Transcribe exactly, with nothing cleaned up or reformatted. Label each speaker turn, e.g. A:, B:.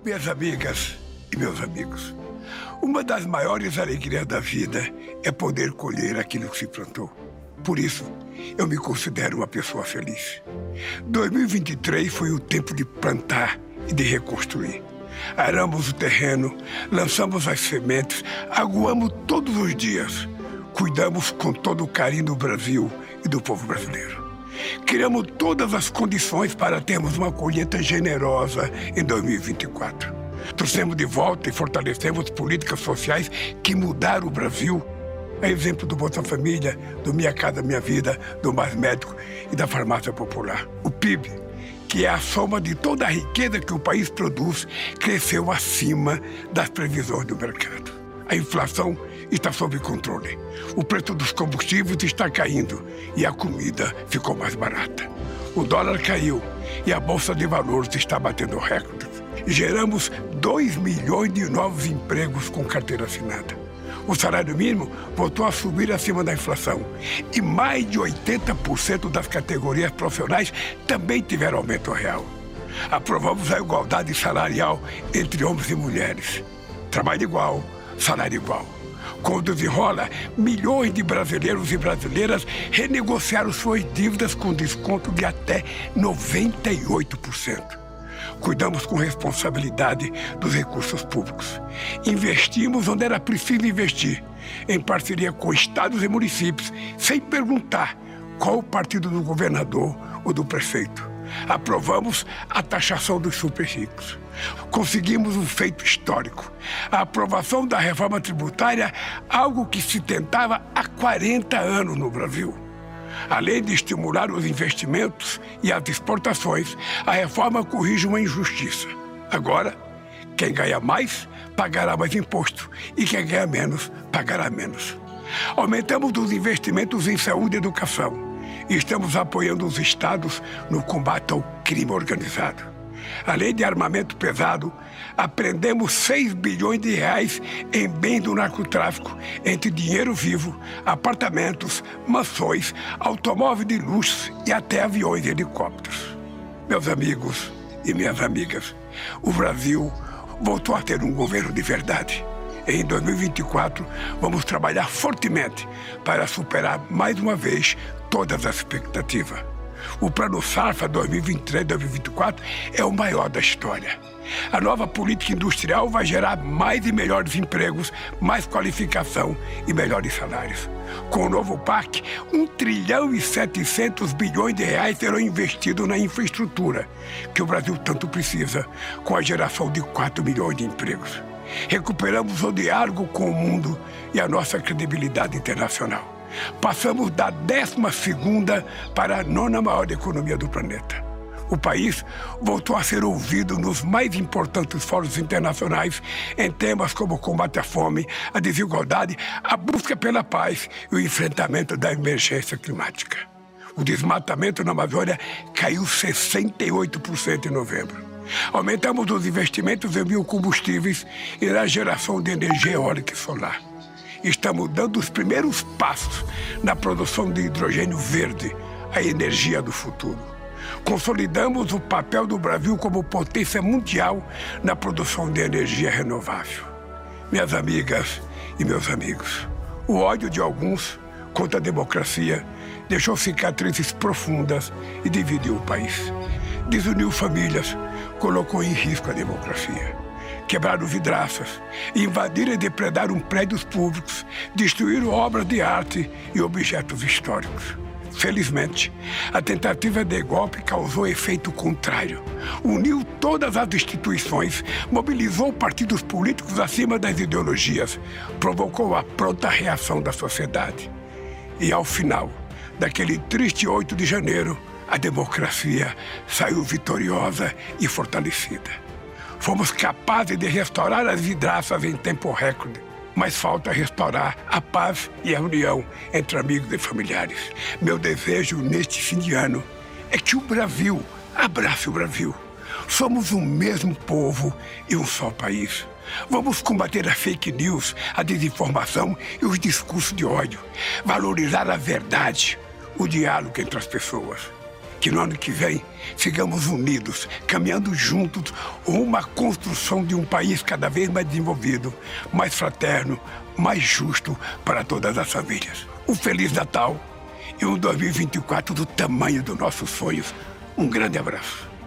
A: Minhas amigas e meus amigos, uma das maiores alegrias da vida é poder colher aquilo que se plantou. Por isso, eu me considero uma pessoa feliz. dois mil e vinte e três foi o tempo de plantar e de reconstruir. Aramos o terreno, lançamos as sementes, aguamos todos os dias. Cuidamos com todo o carinho do Brasil e do povo brasileiro. Criamos todas as condições para termos uma colheita generosa em dois mil e vinte e quatro. Trouxemos de volta e fortalecemos políticas sociais que mudaram o Brasil. É exemplo do Bolsa Família, do Minha Casa Minha Vida, do Mais Médico e da Farmácia Popular. O P I B, que é a soma de toda a riqueza que o país produz, cresceu acima das previsões do mercado. A inflação está sob controle. O preço dos combustíveis está caindo e a comida ficou mais barata. O dólar caiu e a Bolsa de Valores está batendo recordes. Geramos dois milhões de novos empregos com carteira assinada. O salário mínimo voltou a subir acima da inflação e mais de oitenta por cento das categorias profissionais também tiveram aumento real. Aprovamos a igualdade salarial entre homens e mulheres. Trabalho igual, salário igual. Com desenrola, milhões de brasileiros e brasileiras renegociaram suas dívidas com desconto de até noventa e oito por cento. Cuidamos com responsabilidade dos recursos públicos. Investimos onde era preciso investir, em parceria com estados e municípios, sem perguntar qual o partido do governador ou do prefeito. Aprovamos a taxação dos super ricos. Conseguimos um feito histórico: a aprovação da reforma tributária, algo que se tentava há quarenta anos no Brasil. Além de estimular os investimentos e as exportações, a reforma corrige uma injustiça. Agora, quem ganha mais, pagará mais imposto, e quem ganha menos, pagará menos. Aumentamos os investimentos em saúde e educação e estamos apoiando os estados no combate ao crime organizado. Além de armamento pesado, apreendemos seis bilhões de reais em bens do narcotráfico, entre dinheiro vivo, apartamentos, mansões, automóveis de luxo e até aviões e helicópteros. Meus amigos e minhas amigas, o Brasil voltou a ter um governo de verdade. Em dois mil e vinte e quatro, vamos trabalhar fortemente para superar mais uma vez todas as expectativas. O Plano Safra dois mil e vinte e três a dois mil e vinte e quatro é o maior da história. A nova política industrial vai gerar mais e melhores empregos, mais qualificação e melhores salários. Com o novo P A C, um trilhão e setecentos bilhões de reais serão investidos na infraestrutura, que o Brasil tanto precisa, com a geração de quatro milhões de empregos. Recuperamos o diálogo com o mundo e a nossa credibilidade internacional. Passamos da décima segunda para a nona maior economia do planeta. O país voltou a ser ouvido nos mais importantes fóruns internacionais em temas como o combate à fome, a desigualdade, a busca pela paz e o enfrentamento da emergência climática. O desmatamento na Amazônia caiu sessenta e oito por cento em novembro. Aumentamos os investimentos em biocombustíveis e na geração de energia eólica e solar. Estamos dando os primeiros passos na produção de hidrogênio verde, a energia do futuro. Consolidamos o papel do Brasil como potência mundial na produção de energia renovável. Minhas amigas e meus amigos, o ódio de alguns contra a democracia deixou cicatrizes profundas e dividiu o país. Desuniu famílias, colocou em risco a democracia. Quebraram vidraças, invadiram e depredaram prédios públicos, destruíram obras de arte e objetos históricos. Felizmente, a tentativa de golpe causou efeito contrário. Uniu todas as instituições, mobilizou partidos políticos acima das ideologias, provocou a pronta reação da sociedade. E ao final daquele triste oito de janeiro, a democracia saiu vitoriosa e fortalecida. Fomos capazes de restaurar as vidraças em tempo recorde, mas falta restaurar a paz e a união entre amigos e familiares. Meu desejo neste fim de ano é que o Brasil abrace o Brasil. Somos um mesmo povo e um só país. Vamos combater a fake news, a desinformação e os discursos de ódio. Valorizar a verdade, o diálogo entre as pessoas. Que no ano que vem sigamos unidos, caminhando juntos rumo à construção de um país cada vez mais desenvolvido, mais fraterno, mais justo para todas as famílias. Um Feliz Natal e um dois mil e vinte e quatro do tamanho dos nossos sonhos. Um grande abraço.